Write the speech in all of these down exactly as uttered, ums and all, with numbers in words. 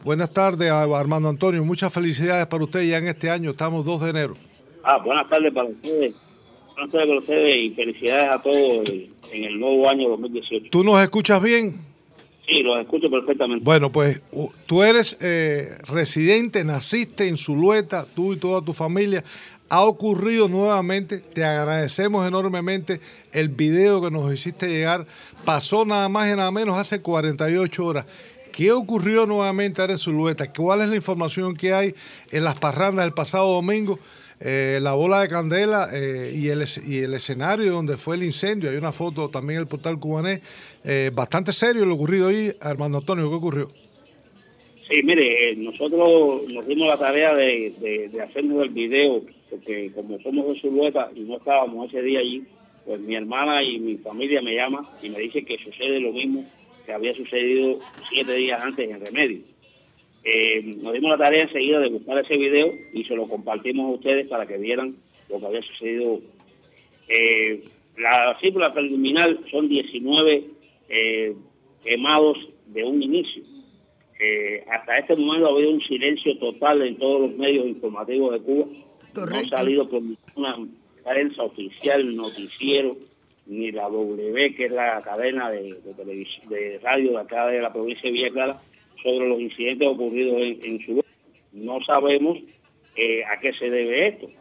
Buenas tardes, Armando Antonio. Muchas felicidades para usted ya en este año. Estamos dos de enero. Ah, buenas tardes para ustedes. Buenas tardes para ustedes y felicidades a todos en el nuevo año dos mil dieciocho. ¿Tú nos escuchas bien? Sí, los escucho perfectamente. Bueno, pues tú eres eh, residente, naciste en Zulueta, tú y toda tu familia. Ha ocurrido nuevamente, te agradecemos enormemente el video que nos hiciste llegar. Pasó nada más y nada menos hace cuarenta y ocho horas. ¿Qué ocurrió nuevamente ahora en Zulueta? ¿Cuál es la información que hay en las parrandas del pasado domingo? Eh, la bola de candela eh, y, el, y el escenario donde fue el incendio. Hay una foto también en el portal cubanés. Eh, bastante serio lo ocurrido ahí. Armando Antonio, ¿qué ocurrió? Sí, mire, eh, nosotros nos dimos la tarea de, de, de hacernos el video, porque como somos de Zulueta y no estábamos ese día allí, pues mi hermana y mi familia me llaman y me dicen que sucede lo mismo que había sucedido siete días antes en Remedio. Eh, nos dimos la tarea enseguida de buscar ese video y se lo compartimos a ustedes para que vieran lo que había sucedido. Eh, la cifra preliminar son diecinueve eh, quemados de un inicio. Eh, hasta este momento ha habido un silencio total en todos los medios informativos de Cuba. Correcto. No ha salido por ninguna prensa oficial, noticiero, ni la W, que es la cadena de, de televisión, de radio de acá de la provincia de Villa Clara, sobre los incidentes ocurridos en, en su lugar. No sabemos eh, a qué se debe esto,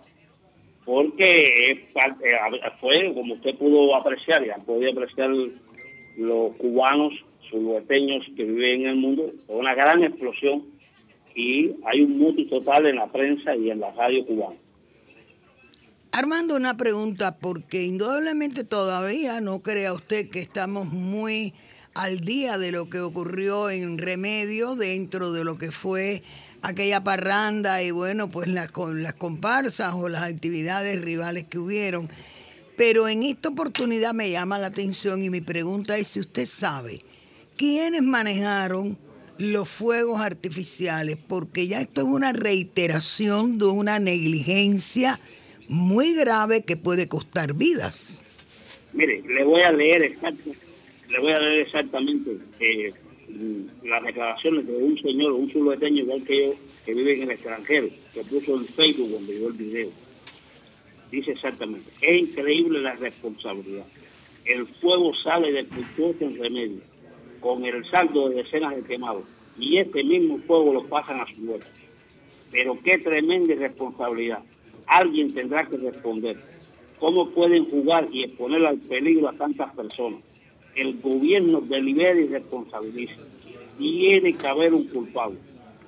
porque es parte, fue, como usted pudo apreciar y han podido apreciar los cubanos zulueteños que viven en el mundo, una gran explosión y hay un mutis total en la prensa y en la radio cubana. Armando, una pregunta, porque indudablemente todavía no crea usted que estamos muy al día de lo que ocurrió en Remedio dentro de lo que fue aquella parranda y bueno, pues las, con las comparsas o las actividades rivales que hubieron. Pero en esta oportunidad me llama la atención y mi pregunta es si usted sabe quiénes manejaron los fuegos artificiales, porque ya esto es una reiteración de una negligencia muy grave que puede costar vidas. Mire, le voy a leer exacto, le voy a leer exactamente eh, las declaraciones de un señor, un zulueteño igual que yo, que vive en el extranjero, que puso en Facebook cuando vio el video. Dice exactamente: es increíble la responsabilidad. El fuego sale del cultivo en Remedio, con el saldo de decenas de quemados, y este mismo fuego lo pasan a su vuelta. Pero qué tremenda irresponsabilidad. Alguien tendrá que responder. ¿Cómo pueden jugar y exponer al peligro a tantas personas? El gobierno delibera y responsabiliza. Tiene que haber un culpable.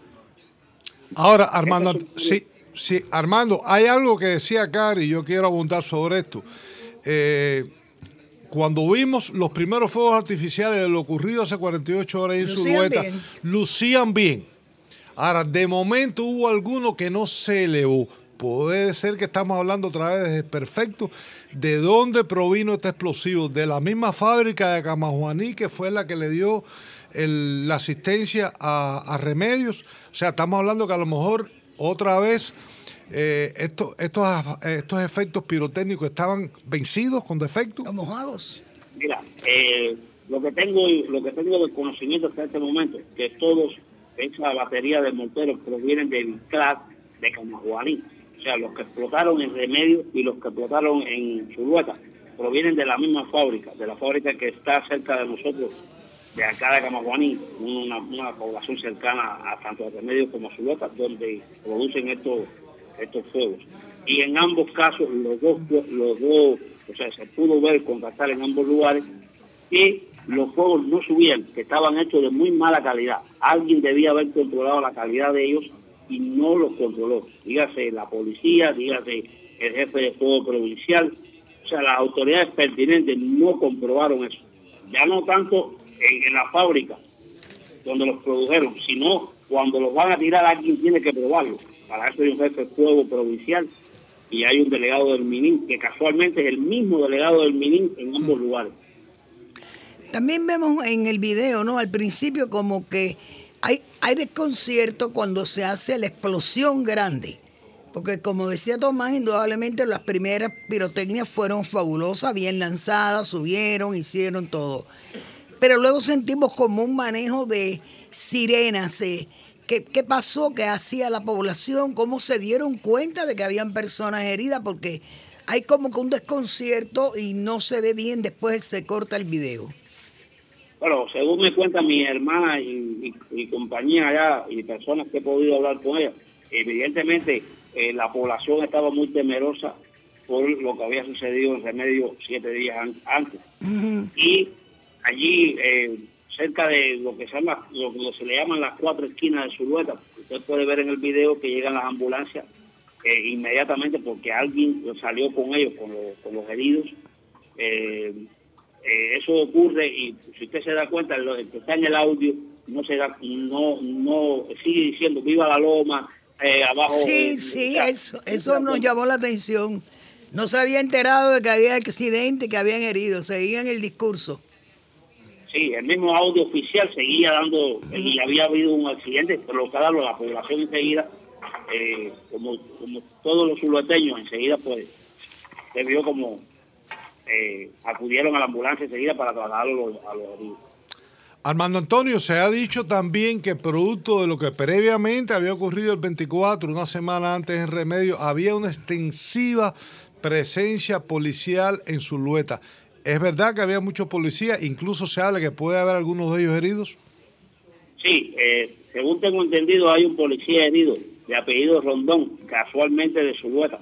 Ahora, Armando, sí, sí, Armando, hay algo que decía Cari y yo quiero abundar sobre esto. Eh, Cuando vimos los primeros fuegos artificiales de lo ocurrido hace cuarenta y ocho horas en Zulueta, lucían bien. Ahora, de momento hubo alguno que no se elevó. Puede ser que estamos hablando otra vez de perfecto. ¿De dónde provino este explosivo? De la misma fábrica de Camajuaní, que fue la que le dio el, la asistencia a, a Remedios. O sea, estamos hablando que a lo mejor otra vez eh, estos, estos, estos efectos pirotécnicos estaban vencidos, con defectos. Mojados. Mira, eh, lo que tengo lo que tengo de conocimiento hasta este momento, que todos, esa batería de morteros provienen del C R A C de Camajuaní. O sea, los que explotaron en Remedio y los que explotaron en Zulueta provienen de la misma fábrica, de la fábrica que está cerca de nosotros, de acá de Camajuaní, una, una población cercana a tanto a Remedio como a Zulueta, donde producen estos estos fuegos. Y en ambos casos, los dos, los dos, o sea, se pudo ver, contactar en ambos lugares, que los fuegos no subían, que estaban hechos de muy mala calidad. Alguien debía haber controlado la calidad de ellos y no los controló. Dígase la policía, dígase el jefe de fuego provincial, o sea, las autoridades pertinentes no comprobaron eso. Ya no tanto en, en la fábrica donde los produjeron, sino cuando los van a tirar, alguien tiene que probarlo. Para eso hay un jefe de fuego provincial y hay un delegado del MININ, que casualmente es el mismo delegado del MININ en ambos lugares. También vemos en el video, ¿no? Al principio como que hay, hay desconcierto cuando se hace la explosión grande. Porque como decía Tomás, indudablemente las primeras pirotecnias fueron fabulosas, bien lanzadas, subieron, hicieron todo. Pero luego sentimos como un manejo de sirenas, eh, qué, qué pasó, qué hacía la población, cómo se dieron cuenta de que habían personas heridas, porque hay como que un desconcierto y no se ve bien, después se corta el video. Bueno, según me cuenta mi hermana y, y, y compañía allá y personas que he podido hablar con ella, evidentemente eh, la población estaba muy temerosa por lo que había sucedido en Remedio siete días an antes. Uh-huh. Y allí, eh, cerca de lo que se llama, lo que se le llaman las cuatro esquinas de Zulueta, usted puede ver en el video que llegan las ambulancias eh, inmediatamente porque alguien salió con ellos, con, los, con los heridos. Eh, eh, eso ocurre y si usted se da cuenta, lo que está en el audio, no se da, no, no sigue diciendo viva la loma, eh, abajo. Sí, eh, sí, ya, eso, eso nos llamó la atención. No se había enterado de que había accidente, que habían herido, seguían el discurso. Sí, el mismo audio oficial seguía dando, y había habido un accidente, provocado la población enseguida, eh, como, como todos los zulueteños, enseguida pues se vio como eh, acudieron a la ambulancia enseguida para trasladarlo a los heridos. Armando Antonio, se ha dicho también que producto de lo que previamente había ocurrido el veinticuatro, una semana antes en Remedio, había una extensiva presencia policial en Zulueta. ¿Es verdad que había muchos policías? Incluso se habla que puede haber algunos de ellos heridos. Sí, eh, según tengo entendido, hay un policía herido de apellido Rondón, casualmente de Zulueta.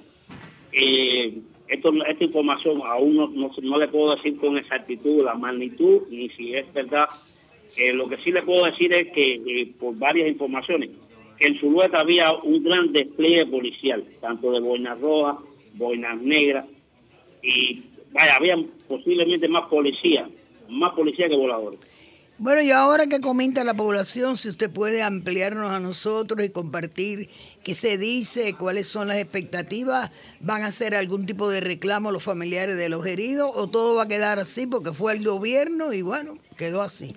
Eh, esto, esta información aún no, no, no le puedo decir con exactitud la magnitud ni si es verdad. Eh, lo que sí le puedo decir es que, eh, por varias informaciones, que en Zulueta había un gran despliegue policial, tanto de boinas rojas, boinas negras, y vaya, había posiblemente más policía, más policía que voladores. Bueno, y ahora que comenta la población, si usted puede ampliarnos a nosotros y compartir qué se dice, cuáles son las expectativas, ¿van a hacer algún tipo de reclamo a los familiares de los heridos o todo va a quedar así porque fue el gobierno y bueno, quedó así?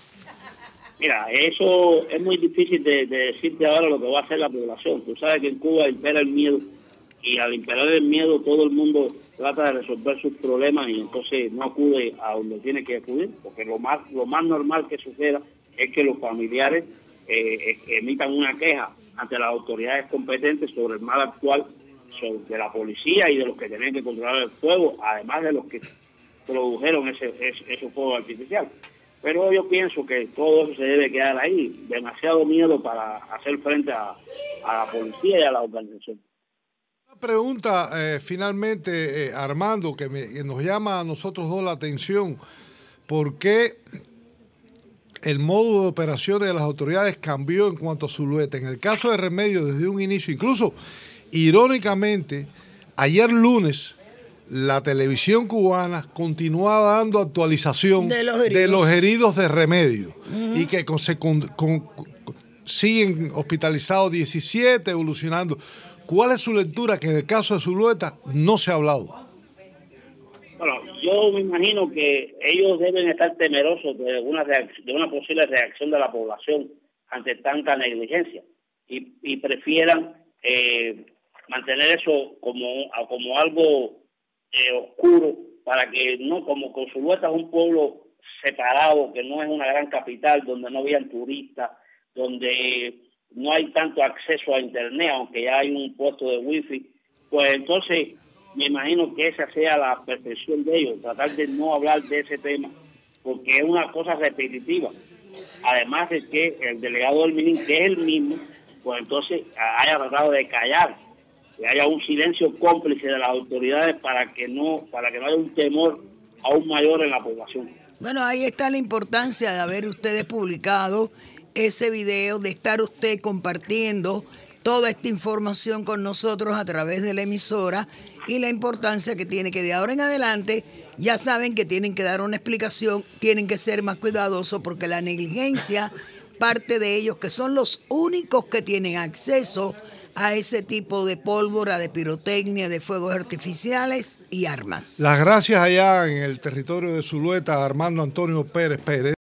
Mira, eso es muy difícil de, de decirte ahora lo que va a hacer la población. Tú sabes que en Cuba impera el miedo y al imperar el miedo todo el mundo trata de resolver sus problemas y entonces no acude a donde tiene que acudir, porque lo más lo más normal que suceda es que los familiares eh, emitan una queja ante las autoridades competentes sobre el mal actual sobre, de la policía y de los que tienen que controlar el fuego, además de los que produjeron ese, ese, ese fuego artificial. Pero yo pienso que todo eso se debe quedar ahí, demasiado miedo para hacer frente a, a la policía y a la organización. Una pregunta eh, finalmente, eh, Armando, que, me, que nos llama a nosotros dos la atención. ¿Por qué el modo de operaciones de las autoridades cambió en cuanto a Zulueta? En el caso de Remedio, desde un inicio, incluso irónicamente, ayer lunes, la televisión cubana continuaba dando actualización de los heridos de, los heridos de Remedio. Uh-huh. Y que con, se, con, con, siguen hospitalizados diecisiete, evolucionando. ¿Cuál es su lectura que en el caso de Zulueta no se ha hablado? Bueno, yo me imagino que ellos deben estar temerosos de una, de una posible reacción de la población ante tanta negligencia y, y prefieran eh, mantener eso como, como algo eh, oscuro para que no, como con Zulueta es un pueblo separado, que no es una gran capital donde no habían turistas, donde no hay tanto acceso a internet, aunque ya hay un puesto de wifi, pues entonces me imagino que esa sea la percepción de ellos, tratar de no hablar de ese tema, porque es una cosa repetitiva. Además de que el delegado del MININ, que es el mismo, pues entonces haya tratado de callar, que haya un silencio cómplice de las autoridades para que no, para que no haya un temor aún mayor en la población. Bueno, ahí está la importancia de haber ustedes publicado ese video, de estar usted compartiendo toda esta información con nosotros a través de la emisora y la importancia que tiene que de ahora en adelante ya saben que tienen que dar una explicación, tienen que ser más cuidadosos porque la negligencia parte de ellos que son los únicos que tienen acceso a ese tipo de pólvora, de pirotecnia, de fuegos artificiales y armas. Las gracias allá en el territorio de Zulueta, Armando Antonio Pérez Pérez.